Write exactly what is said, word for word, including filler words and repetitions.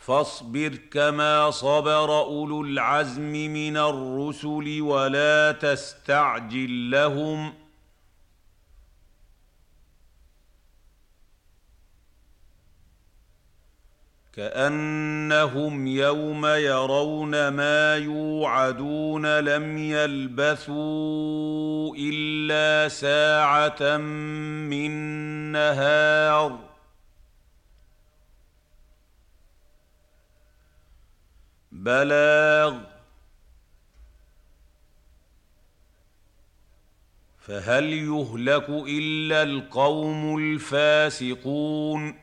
فاصبر كما صبر أولو العزم من الرسل ولا تستعجل لهم كأنهم يوم يرون ما يوعدون لم يلبثوا إلا ساعة من نهار بلاغ فهل يهلك إلا القوم الفاسقون